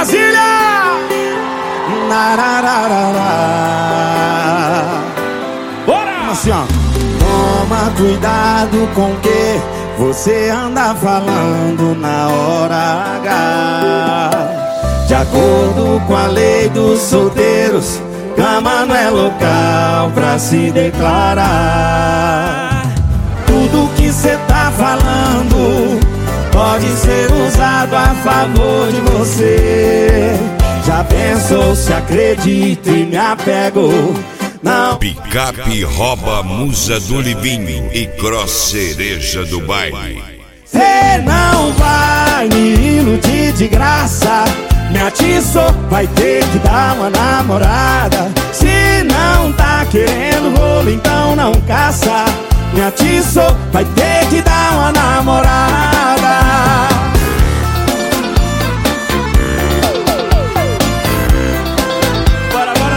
Brasília! Bora! Assim, ó. Toma cuidado com o que você anda falando na hora H. De acordo com a lei dos solteiros, cama não é local pra se declarar. Tudo que cê tá falando pode ser usado a favor de você. Já pensou se acredito e me apego? Não. Picape rouba musa do Livinho e Cross cereja do baile. Cê não vai me iludir de graça. Me atiçou, vai ter que dar uma namorada. Se não tá querendo rolo, então não caça. Me atiçou, vai ter que dar uma namorada. Bora, bora,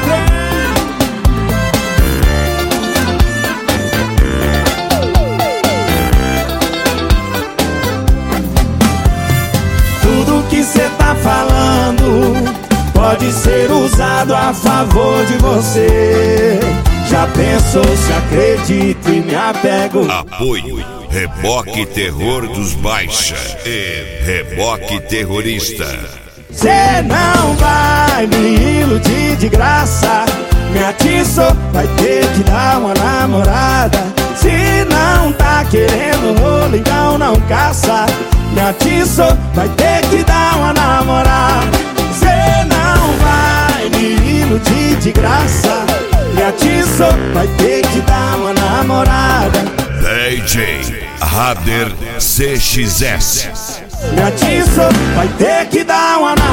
tudo que cê tá falando pode ser usado a favor de você. Já pensou se acredito e me apego? Apoio Reboque Terror dos Baixa e Reboque Terrorista. Cê não vai me iludir de graça. Me atiçou, vai ter que dar uma namorada. Se não tá querendo rolo, então não caça. Me atiçou, vai ter que dar uma namorada. Cê não vai me iludir de graça. Me atiçou, vai ter que dar uma namorada. DJ Rader CXS. Me atiçou, vai ter que dar uma namorada.